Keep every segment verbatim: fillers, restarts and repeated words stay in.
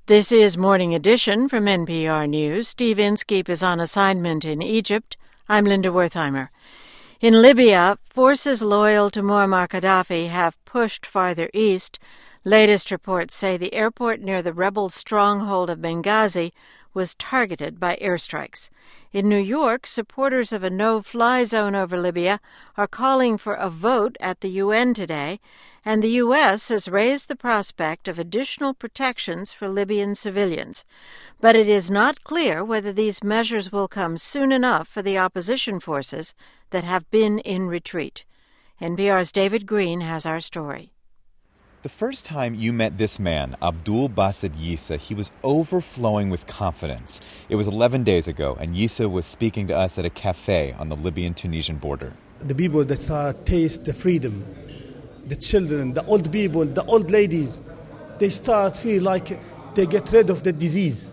This is Morning Edition from N P R News. Steve Inskeep is on assignment in Egypt. I'm Linda Wertheimer. In Libya, forces loyal to Muammar Gaddafi have pushed farther east. Latest reports say the airport near the rebel stronghold of Benghazi was targeted by airstrikes. In New York, supporters of a no-fly zone over Libya are calling for a vote at the U N today, and the U S has raised the prospect of additional protections for Libyan civilians. But it is not clear whether these measures will come soon enough for the opposition forces that have been in retreat. N P R's David Green has our story. The first time you met this man, Abdul Basit Yissa, he was overflowing with confidence. It was eleven days ago, and Yissa was speaking to us at a cafe on the Libyan-Tunisian border. The people that start taste the freedom, the children, the old people, the old ladies, they start feel like they get rid of the disease.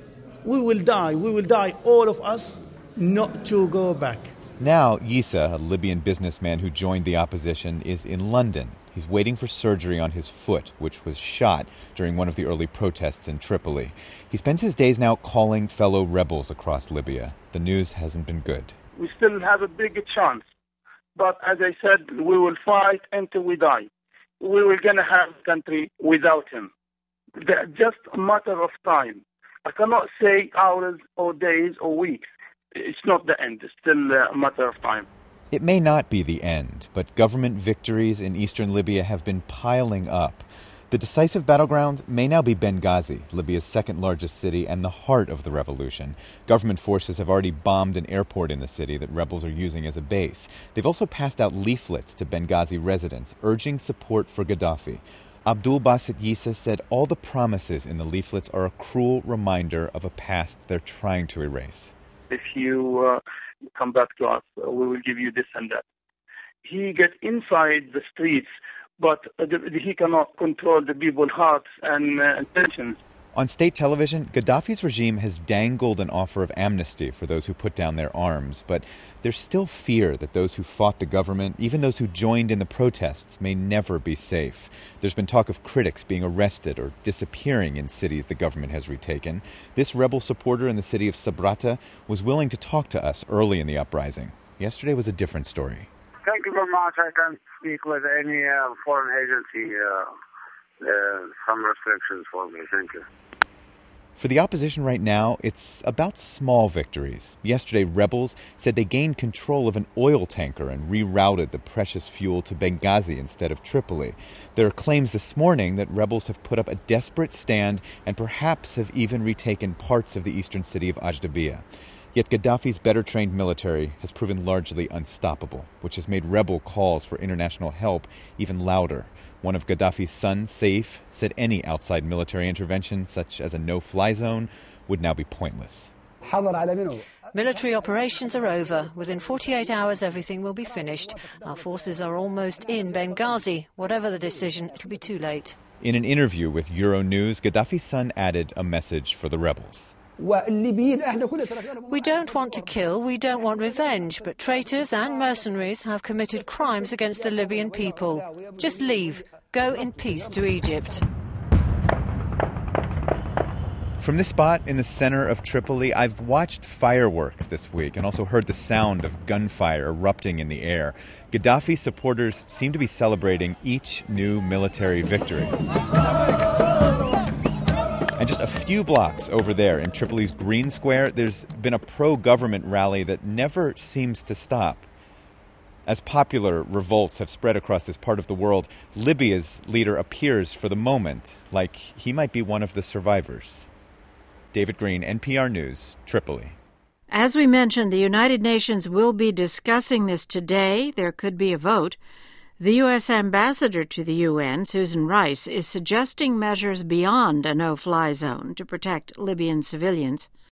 We will die, we will die, all of us, not to go back. Now, Yissa, a Libyan businessman who joined the opposition, is in London. He's waiting for surgery on his foot, which was shot during one of the early protests in Tripoli. He spends his days now calling fellow rebels across Libya. The news hasn't been good. We still have a big chance. But as I said, we will fight until we die. We were going to have a country without him. That's just a matter of time. I cannot say hours or days or weeks. It's not the end. It's still a matter of time. It may not be the end, but government victories in eastern Libya have been piling up. The decisive battleground may now be Benghazi, Libya's second largest city and the heart of the revolution. Government forces have already bombed an airport in the city that rebels are using as a base. They've also passed out leaflets to Benghazi residents urging support for Gaddafi. Abdul Basit Yissa said all the promises in the leaflets are a cruel reminder of a past they're trying to erase. If you uh, come back to us, uh, we will give you this and that. He gets inside the streets, but uh, the, he cannot control the people's hearts and uh, intentions. On state television, Gaddafi's regime has dangled an offer of amnesty for those who put down their arms, but there's still fear that those who fought the government, even those who joined in the protests, may never be safe. There's been talk of critics being arrested or disappearing in cities the government has retaken. This rebel supporter in the city of Sabratha was willing to talk to us early in the uprising. Yesterday was a different story. Thank you very much. I can speak with any uh, foreign agency. Uh, uh, some restrictions for me. Thank you. For the opposition right now, it's about small victories. Yesterday, rebels said they gained control of an oil tanker and rerouted the precious fuel to Benghazi instead of Tripoli. There are claims this morning that rebels have put up a desperate stand and perhaps have even retaken parts of the eastern city of Ajdabiya. Yet Gaddafi's better-trained military has proven largely unstoppable, which has made rebel calls for international help even louder. One of Gaddafi's sons, Saif, said any outside military intervention, such as a no-fly zone, would now be pointless. Military operations are over. Within forty-eight hours, everything will be finished. Our forces are almost in Benghazi. Whatever the decision, it'll be too late. In an interview with Euronews, Gaddafi's son added a message for the rebels. We don't want to kill, we don't want revenge, but traitors and mercenaries have committed crimes against the Libyan people. Just leave. Go in peace to Egypt. From this spot in the center of Tripoli, I've watched fireworks this week and also heard the sound of gunfire erupting in the air. Gaddafi supporters seem to be celebrating each new military victory. And just a few blocks over there in Tripoli's Green Square, there's been a pro-government rally that never seems to stop. As popular revolts have spread across this part of the world, Libya's leader appears for the moment like he might be one of the survivors. David Green, N P R News, Tripoli. As we mentioned, the United Nations will be discussing this today. There could be a vote. The U S ambassador to the U N, Susan Rice, is suggesting measures beyond a no-fly zone to protect Libyan civilians.